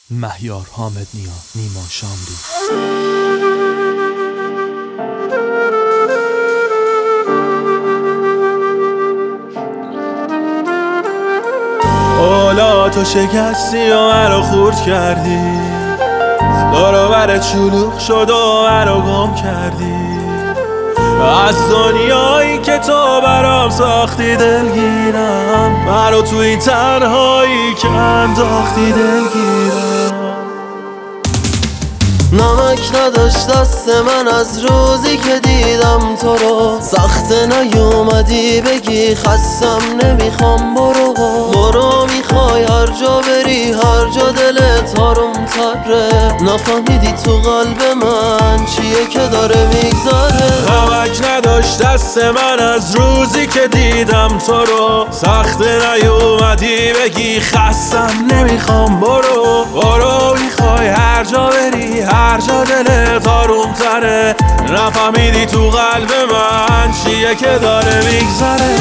مهیار حامد نیا، نیما شاملو. تو شکستی و مرا خورد کردی، دروبرت شلوغ شد و مرا گم کردی. از دنیایی که تو برام ساختی دلگیرم، مرا تو این تنهایی که انداختی دلگیرم. نمک نداشت دست من از روزی که دیدم تو رو، سخته نیومدی بگی خستم نمیخوام برو میخوای هر جا بری هر جا دلت آروم تره. نفهمیدی تو قلب من چیه که داره میگذره. نمک نداشت دست من از روزی که دیدم تو رو، سخته نیومدی بگی خستم نمیخوام برو میخوای هر جا بری هر جا دلت آروم تره. نفهمیدی تو قلب من چیه که داره میگذره.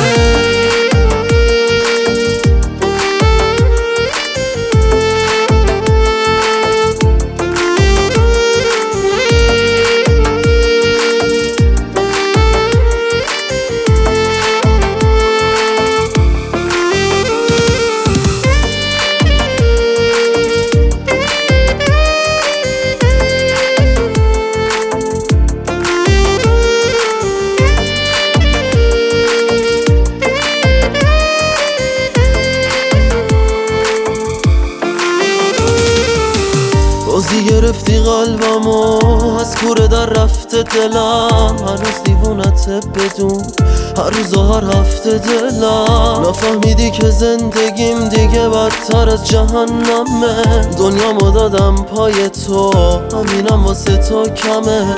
بازی گرفتی قلبمو از کوره در رفته دلم، هنوز دیوونته بدون هر روز و هر هفته دلم. نفهمیدی که زندگیم دیگه بدتر از جهنمه، دنیامو دادم پای تو همینم واسه تو کمه.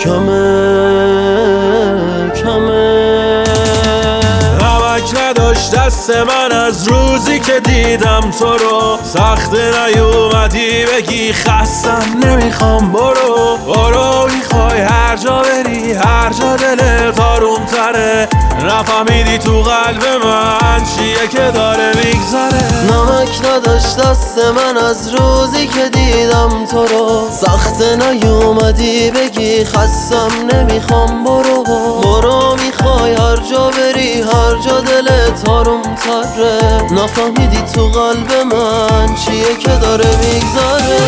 نمک نداشت دست من از روزی که دیدم تو رو، سخته نیومدی بگی خستم نمیخوام برو میخوای هر جا بری هر جا دلت آروم تره. نفهمیدی تو قلب من چیه که داره میگذره. نمک نداشت دست من از روزی که دیدم تو رو، سخته نیومدی بگی خستم نمیخوام برو میخوای هر جا بری هر جا دلت آروم تره. نفهمیدی تو قلب من چیه که داره میگذره.